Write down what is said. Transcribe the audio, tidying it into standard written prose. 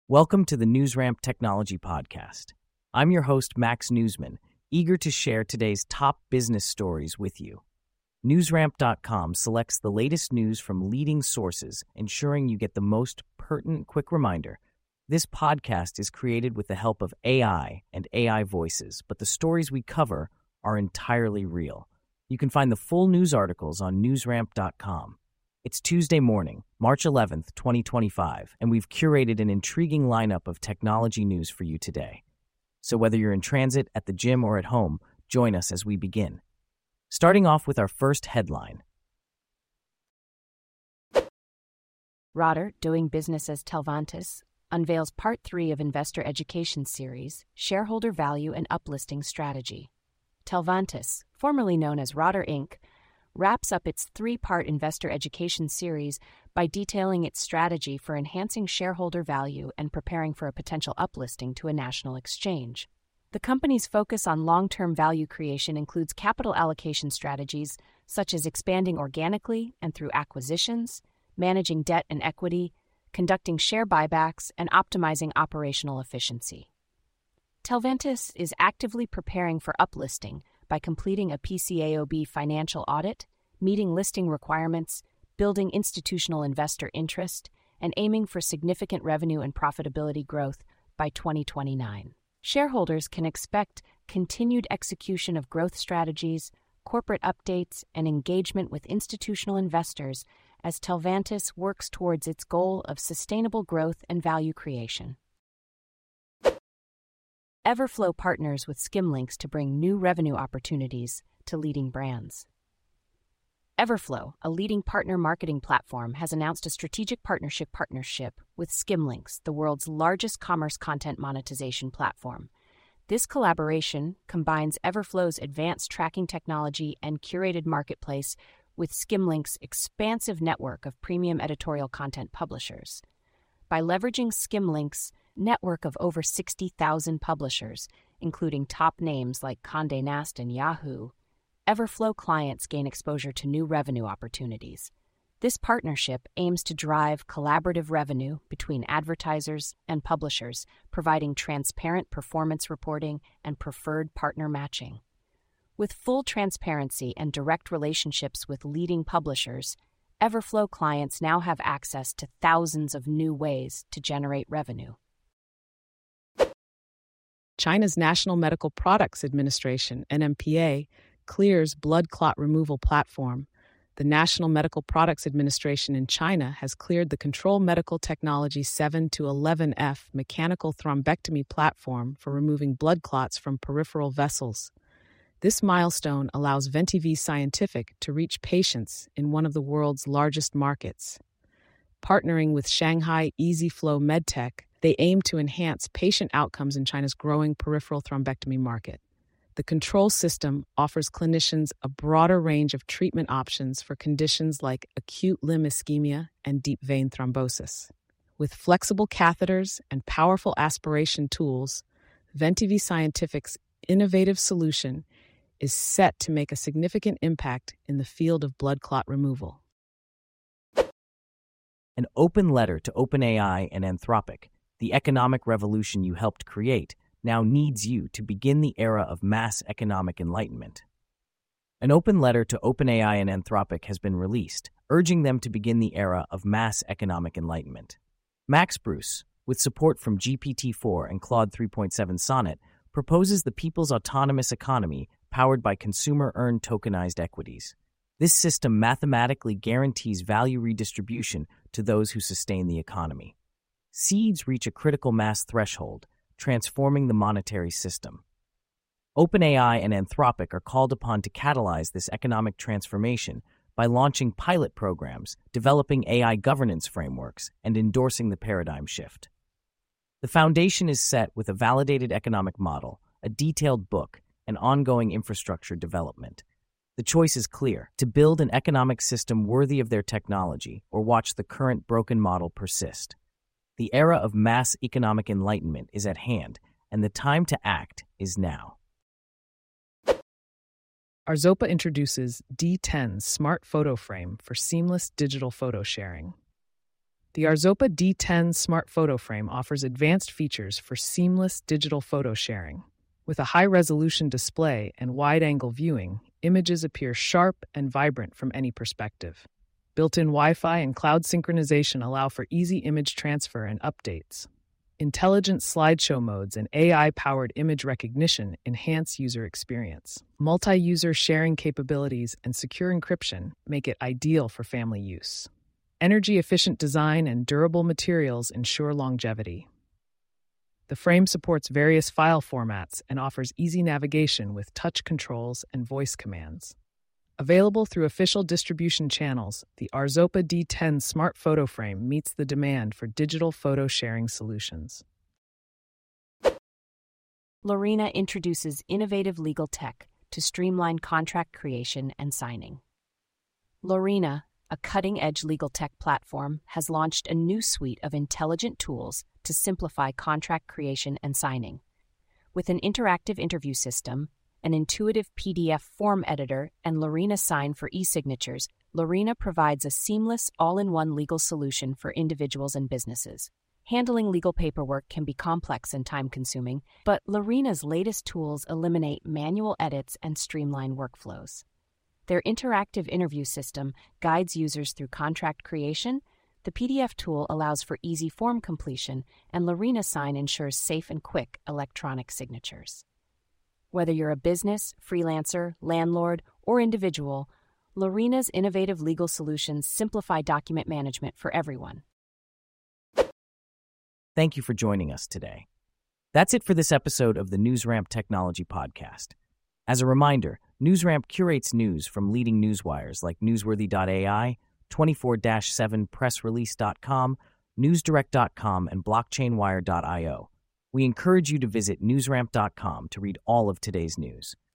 Welcome to the NewsRamp Technology Podcast. I'm your host, Max Newsman, eager to share today's top business stories with you. NewsRamp.com selects the latest news from leading sources, ensuring you get the most pertinent quick reminder. This podcast is created with the help of AI and AI voices, but the stories we cover are entirely real. You can find the full news articles on NewsRamp.com. It's Tuesday morning, March 11th, 2025, and we've curated an intriguing lineup of technology news for you today. So whether you're in transit, at the gym, or at home, join us as we begin. Starting off with our first headline. Rotter, doing business as Telvantes, unveils Part 3 of Investor Education Series, Shareholder Value and Uplisting Strategy. Telvantes, formerly known as Rotter Inc., wraps up its three-part investor education series by detailing its strategy for enhancing shareholder value and preparing for a potential uplisting to a national exchange. The company's focus on long-term value creation includes capital allocation strategies such as expanding organically and through acquisitions, managing debt and equity, conducting share buybacks, and optimizing operational efficiency. Telvantes is actively preparing for uplisting by completing a PCAOB financial audit, meeting listing requirements, building institutional investor interest, and aiming for significant revenue and profitability growth by 2029. Shareholders can expect continued execution of growth strategies, corporate updates, and engagement with institutional investors as Telvantes works towards its goal of sustainable growth and value creation. Everflow partners with Skimlinks to bring new revenue opportunities to leading brands. Everflow, a leading partner marketing platform, has announced a strategic partnership with Skimlinks, the world's largest commerce content monetization platform. This collaboration combines Everflow's advanced tracking technology and curated marketplace with Skimlinks' expansive network of premium editorial content publishers. By leveraging Skimlinks' network of over 60,000 publishers, including top names like Condé Nast and Yahoo, Everflow clients gain exposure to new revenue opportunities. This partnership aims to drive collaborative revenue between advertisers and publishers, providing transparent performance reporting and preferred partner matching. With full transparency and direct relationships with leading publishers, Everflow clients now have access to thousands of new ways to generate revenue. China's National Medical Products Administration, NMPA, clears blood clot removal platform. The National Medical Products Administration in China has cleared the Control Medical Technology 7 to 11F mechanical thrombectomy platform for removing blood clots from peripheral vessels. This milestone allows Ventivi Scientific to reach patients in one of the world's largest markets. Partnering with Shanghai EasyFlow MedTech, they aim to enhance patient outcomes in China's growing peripheral thrombectomy market. The control system offers clinicians a broader range of treatment options for conditions like acute limb ischemia and deep vein thrombosis. With flexible catheters and powerful aspiration tools, Ventivi Scientific's innovative solution is set to make a significant impact in the field of blood clot removal. An open letter to OpenAI and Anthropic, the economic revolution you helped create, now needs you to begin the era of mass economic enlightenment. An open letter to OpenAI and Anthropic has been released, urging them to begin the era of mass economic enlightenment. Max Bruce, with support from GPT-4 and Claude 3.7 Sonnet, proposes the people's autonomous economy powered by consumer-earned tokenized equities. This system mathematically guarantees value redistribution to those who sustain the economy. Seeds reach a critical mass threshold, transforming the monetary system. OpenAI and Anthropic are called upon to catalyze this economic transformation by launching pilot programs, developing AI governance frameworks, and endorsing the paradigm shift. The foundation is set with a validated economic model, a detailed book, and ongoing infrastructure development. The choice is clear: to build an economic system worthy of their technology or watch the current broken model persist. The era of mass economic enlightenment is at hand, and the time to act is now. Arzopa introduces D10 Smart Photo Frame for seamless digital photo sharing. The Arzopa D10 Smart Photo Frame offers advanced features for seamless digital photo sharing. With a high-resolution display and wide-angle viewing, images appear sharp and vibrant from any perspective. Built-in Wi-Fi and cloud synchronization allow for easy image transfer and updates. Intelligent slideshow modes and AI-powered image recognition enhance user experience. Multi-user sharing capabilities and secure encryption make it ideal for family use. Energy-efficient design and durable materials ensure longevity. The frame supports various file formats and offers easy navigation with touch controls and voice commands. Available through official distribution channels, the Arzopa D10 Smart Photo Frame meets the demand for digital photo sharing solutions. Lorena introduces innovative legal tech to streamline contract creation and signing. Lorena, a cutting-edge legal tech platform, has launched a new suite of intelligent tools to simplify contract creation and signing. With an interactive interview system, an intuitive PDF form editor, and Lorena Sign for e-signatures, Lorena provides a seamless, all-in-one legal solution for individuals and businesses. Handling legal paperwork can be complex and time-consuming, but Lorena's latest tools eliminate manual edits and streamline workflows. Their interactive interview system guides users through contract creation, the PDF tool allows for easy form completion, and Lorena Sign ensures safe and quick electronic signatures. Whether you're a business, freelancer, landlord, or individual, Lorena's innovative legal solutions simplify document management for everyone. Thank you for joining us today. That's it for this episode of the NewsRamp Technology Podcast. As a reminder, NewsRamp curates news from leading newswires like Newsworthy.ai, 24-7pressrelease.com, NewsDirect.com, and BlockchainWire.io. We encourage you to visit newsramp.com to read all of today's news.